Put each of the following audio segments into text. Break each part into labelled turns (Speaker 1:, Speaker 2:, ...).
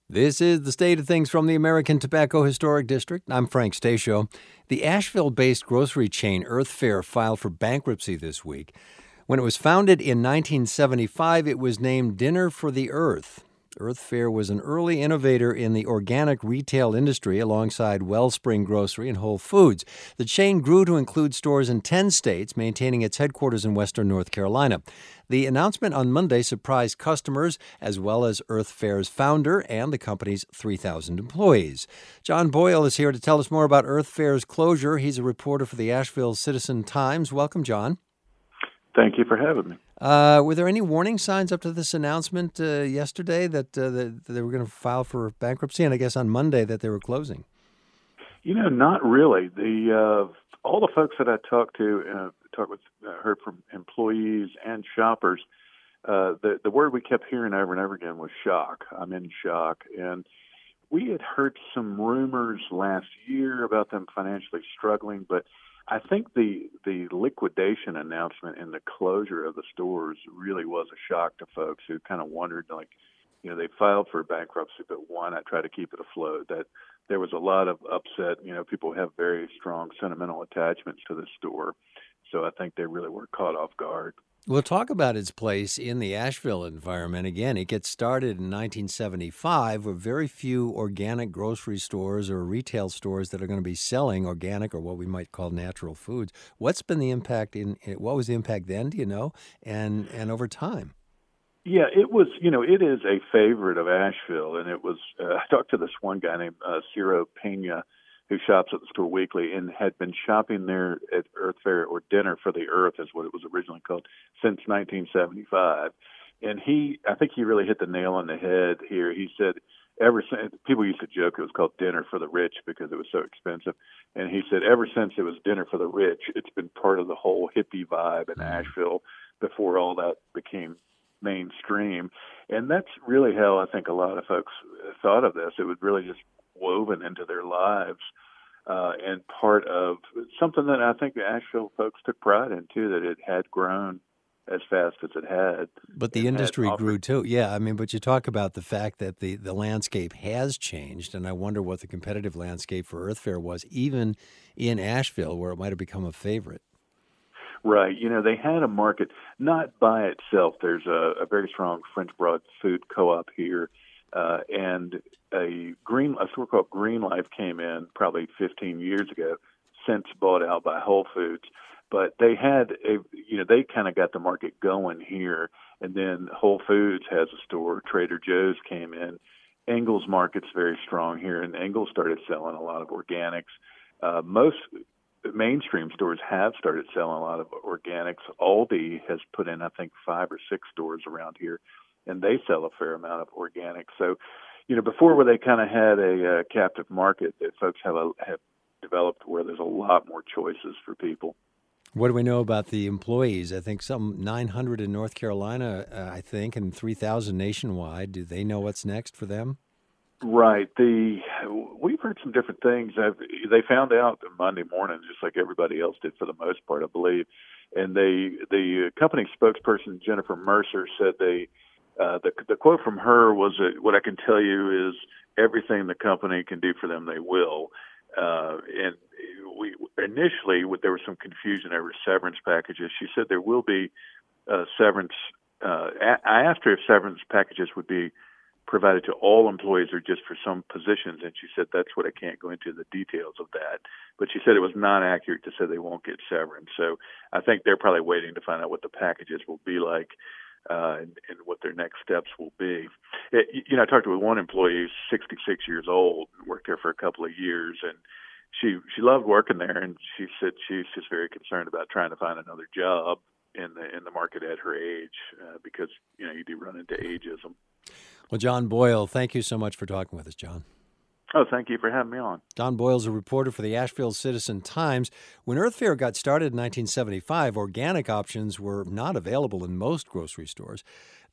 Speaker 1: This is the state of things from the American Tobacco Historic District. I'm Frank Stasio. The Asheville-based grocery chain Earth Fare filed for bankruptcy this week. When it was founded in 1975, it was named Dinner for the Earth. Earth Fare was an early innovator in the organic retail industry alongside Wellspring Grocery and Whole Foods. The chain grew to include stores in 10 states, maintaining its headquarters in western North Carolina. The announcement on Monday surprised customers as well as Earth Fare's founder and the company's 3,000 employees. John Boyle is here to tell us more about Earth Fare's closure. He's a reporter for the Asheville Citizen-Times. Welcome, John.
Speaker 2: Thank you for having me.
Speaker 1: Were there any warning signs up to this announcement yesterday that they were going to file for bankruptcy, and I guess on Monday that they were closing?
Speaker 2: Not really. All the folks that I talked with, heard from employees and shoppers. The word we kept hearing over and over again was shock. I'm in shock, and we had heard some rumors last year about them financially struggling, but I think the liquidation announcement and the closure of the stores really was a shock to folks who kind of wondered, they filed for bankruptcy, but why not try to keep it afloat? That there was a lot of upset. People have very strong sentimental attachments to the store, so I think they really were caught off guard.
Speaker 1: We'll talk about its place in the Asheville environment. Again, it gets started in 1975 with very few organic grocery stores or retail stores that are going to be selling organic or what we might call natural foods. What's been the impact what was the impact then, do you know, and over time?
Speaker 2: Yeah, it was, it is a favorite of Asheville, and it was, I talked to this one guy named Ciro Pena, who shops at the store weekly and had been shopping there at Earth Fare, or Dinner for the Earth is what it was originally called, since 1975. And I think he really hit the nail on the head here. He said, ever since, people used to joke it was called Dinner for the Rich because it was so expensive. And he said, ever since it was Dinner for the Rich, it's been part of the whole hippie vibe in Asheville before all that became mainstream. And that's really how I think a lot of folks thought of this. It was really just woven into their lives, and part of something that I think the Asheville folks took pride in too, that it had grown as fast as it had.
Speaker 1: But the industry grew too. Yeah, but you talk about the fact that the landscape has changed, and I wonder what the competitive landscape for Earth Fare was, even in Asheville, where it might have become a favorite.
Speaker 2: Right. They had a market, not by itself. There's a very strong French broad food co-op here, and a store called Green Life came in probably 15 years ago, since bought out by Whole Foods. But they had they kind of got the market going here, and then Whole Foods has a store. Trader Joe's came in. Ingles Market's very strong here, and Ingles started selling a lot of organics. Most mainstream stores have started selling a lot of organics. Aldi has put in, I think, 5 or 6 stores around here, and they sell a fair amount of organics. So, before where they kind of had a captive market, that folks have developed where there's a lot more choices for people.
Speaker 1: What do we know about the employees? I think some 900 in North Carolina, and 3,000 nationwide. Do they know what's next for them?
Speaker 2: Right. We've heard some different things. They found out Monday morning, just like everybody else did for the most part, I believe. And the company spokesperson, Jennifer Mercer, said the quote from her was, what I can tell you is everything the company can do for them, they will. And initially, there was some confusion over severance packages. She said there will be severance. I asked her if severance packages would be provided to all employees or just for some positions, and she said that's what I can't go into the details of that. But she said it was not accurate to say they won't get severance. So I think they're probably waiting to find out what the packages will be like and what their next steps will be. I talked to one employee who's 66 years old, worked there for a couple of years, and she loved working there, and she said she's just very concerned about trying to find another job in the market at her age because you do run into ageism.
Speaker 1: Well, John Boyle, thank you so much for talking with us, John.
Speaker 2: Oh, thank you for having me on.
Speaker 1: John Boyle's a reporter for the Asheville Citizen-Times. When Earth Fare got started in 1975, organic options were not available in most grocery stores.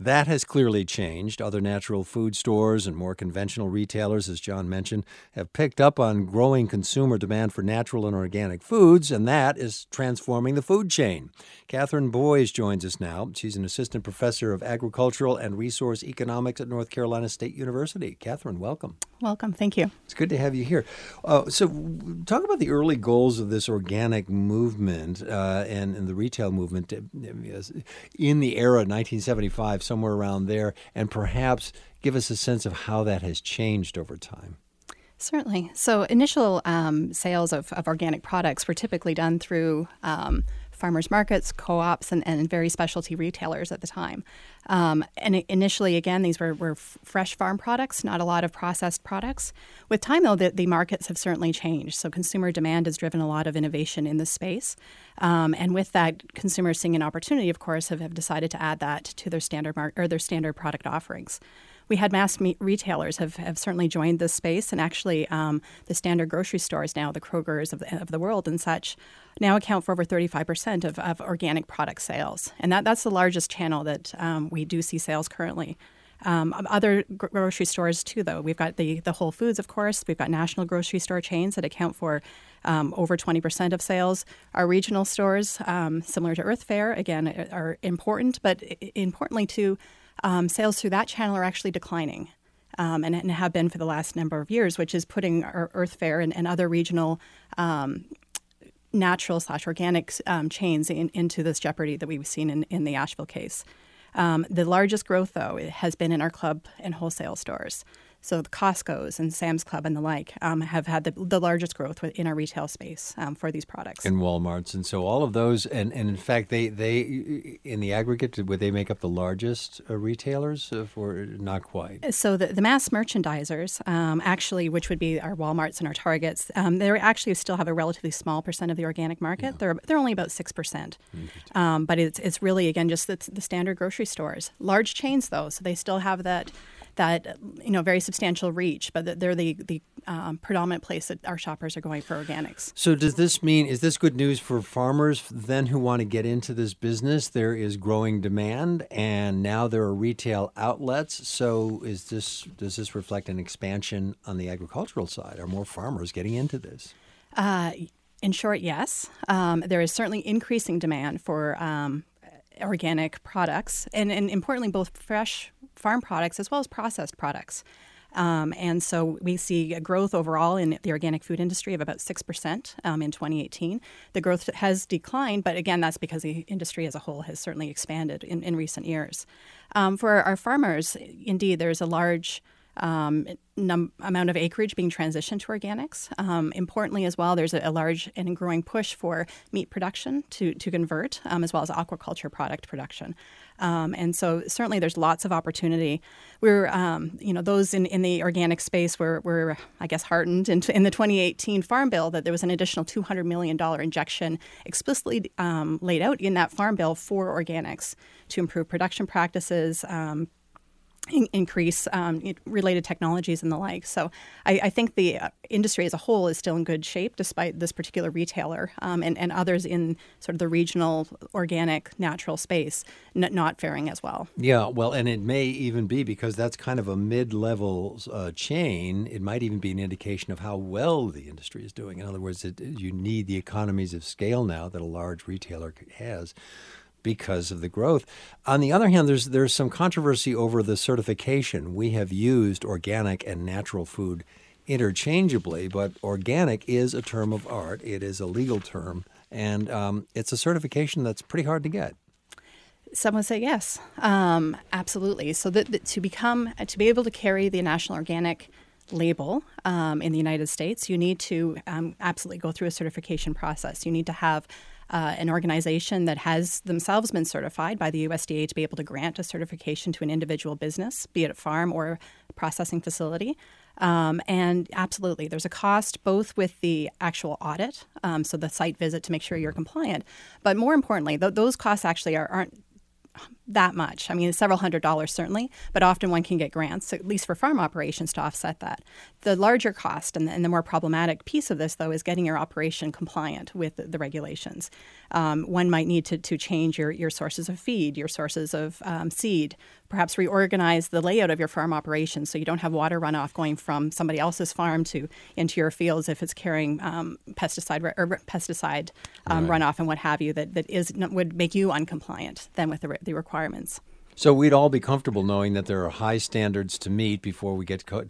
Speaker 1: That has clearly changed. Other natural food stores and more conventional retailers, as John mentioned, have picked up on growing consumer demand for natural and organic foods, and that is transforming the food chain. Catherine Boys joins us now. She's an assistant professor of agricultural and resource economics at North Carolina State University. Catherine, welcome.
Speaker 3: Welcome. Thank you.
Speaker 1: It's good to have you here. So talk about the early goals of this organic movement and the retail movement in the era 1975, somewhere around there, and perhaps give us a sense of how that has changed over time.
Speaker 3: Certainly. So initial sales of organic products were typically done through farmers markets, co-ops, and very specialty retailers at the time. And initially, again, these were fresh farm products, not a lot of processed products. With time, though, the markets have certainly changed. So consumer demand has driven a lot of innovation in this space. And with that, consumers seeing an opportunity, of course, have decided to add that to their standard their standard product offerings. We had mass retailers have certainly joined this space, and actually the standard grocery stores now, the Krogers of the world and such, now account for over 35% of organic product sales. And that's the largest channel that we do see sales currently. Other grocery stores, too, though. We've got the Whole Foods, of course. We've got national grocery store chains that account for over 20% of sales. Our regional stores, similar to Earth Fare, again, are important, but importantly, too, sales through that channel are actually declining and have been for the last number of years, which is putting our Earth Fare and other regional natural/organic chains into this jeopardy that we've seen in the Asheville case. The largest growth, though, has been in our club and wholesale stores. So the Costco's and Sam's Club and the like have had the largest growth in our retail space for these products.
Speaker 1: And Walmart's. And so all of those, and in fact, they in the aggregate, would they make up the largest retailers or not quite?
Speaker 3: So the mass merchandisers, actually, which would be our Walmart's and our Targets, they actually still have a relatively small percent of the organic market. Yeah. They're only about 6%. But it's really, again, just the standard grocery stores. Large chains, though, so they still have that very substantial reach, but they're the predominant place that our shoppers are going for organics.
Speaker 1: So does this mean, is this good news for farmers then who want to get into this business? There is growing demand, and now there are retail outlets. So does this reflect an expansion on the agricultural side? Are more farmers getting into this?
Speaker 3: In short, yes. There is certainly increasing demand for organic products, and importantly, both fresh farm products as well as processed products. And so we see a growth overall in the organic food industry of about 6% in 2018. The growth has declined, but again, that's because the industry as a whole has certainly expanded in recent years. For our farmers, indeed, there's a large amount of acreage being transitioned to organics. Importantly as well, there's a large and growing push for meat production to convert, as well as aquaculture product production. And so certainly there's lots of opportunity. We're, those in the organic space were I guess, heartened in the 2018 Farm Bill that there was an additional $200 million injection explicitly laid out in that Farm Bill for organics to improve production practices, increase related technologies and the like. So I think the industry as a whole is still in good shape despite this particular retailer and others in sort of the regional organic natural space not faring as well. Yeah,
Speaker 1: well, and it may even be because that's kind of a mid-level chain. It might even be an indication of how well the industry is doing. In other words, you need the economies of scale now that a large retailer has because of the growth. On the other hand, there's some controversy over the certification. We have used organic and natural food interchangeably, but organic is a term of art. It is a legal term, and it's a certification that's pretty hard to get.
Speaker 3: Some would say yes, absolutely. So to be able to carry the National Organic label in the United States, you need to absolutely go through a certification process. You need to have an organization that has themselves been certified by the USDA to be able to grant a certification to an individual business, be it a farm or a processing facility. And absolutely, there's a cost both with the actual audit, so the site visit to make sure you're compliant, but more importantly, those costs actually aren't that much. I mean, several $100s certainly, but often one can get grants, at least for farm operations, to offset that. The larger cost and the more problematic piece of this, though, is getting your operation compliant with the regulations. One might need to change your sources of feed, your sources of seed, perhaps reorganize the layout of your farm operation so you don't have water runoff going from somebody else's farm into your fields if it's carrying pesticide runoff and what have you that would make you uncompliant then with the requirements.
Speaker 1: So we'd all be comfortable knowing that there are high standards to meet before we get to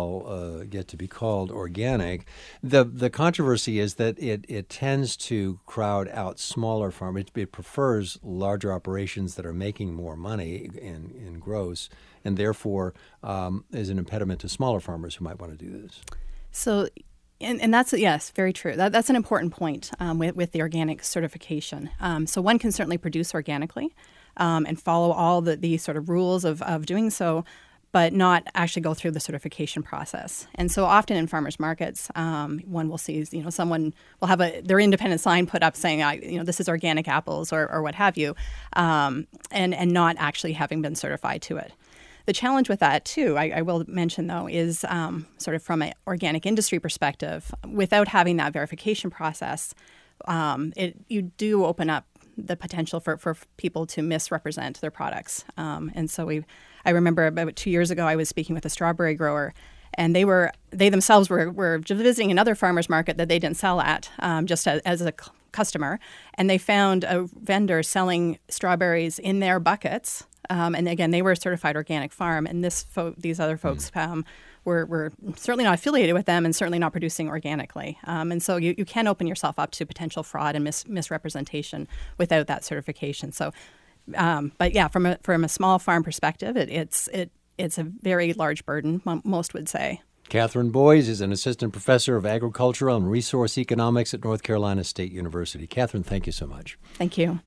Speaker 1: be called organic. The controversy is that it tends to crowd out smaller farms. It prefers larger operations that are making more money in gross, and therefore is an impediment to smaller farmers who might want to do this. So.
Speaker 3: And that's, yes, very true. That's an important point with the organic certification. So one can certainly produce organically and follow all the sort of rules of doing so, but not actually go through the certification process. And so often in farmers markets, one will see, someone will have their independent sign put up saying, this is organic apples or what have you, and not actually having been certified to it. The challenge with that, too, I will mention, though, is sort of from an organic industry perspective, without having that verification process, you do open up the potential for people to misrepresent their products. And so I remember about 2 years ago, I was speaking with a strawberry grower, and they themselves were just visiting another farmer's market that they didn't sell at, just as a customer, and they found a vendor selling strawberries in their buckets. And again, they were a certified organic farm, and these other folks were certainly not affiliated with them and certainly not producing organically. And so you can open yourself up to potential fraud and misrepresentation without that certification. So, but yeah, from a small farm perspective, it's a very large burden, most would say.
Speaker 1: Catherine Boyes is an assistant professor of agricultural and resource economics at North Carolina State University. Catherine, thank you so much.
Speaker 3: Thank you.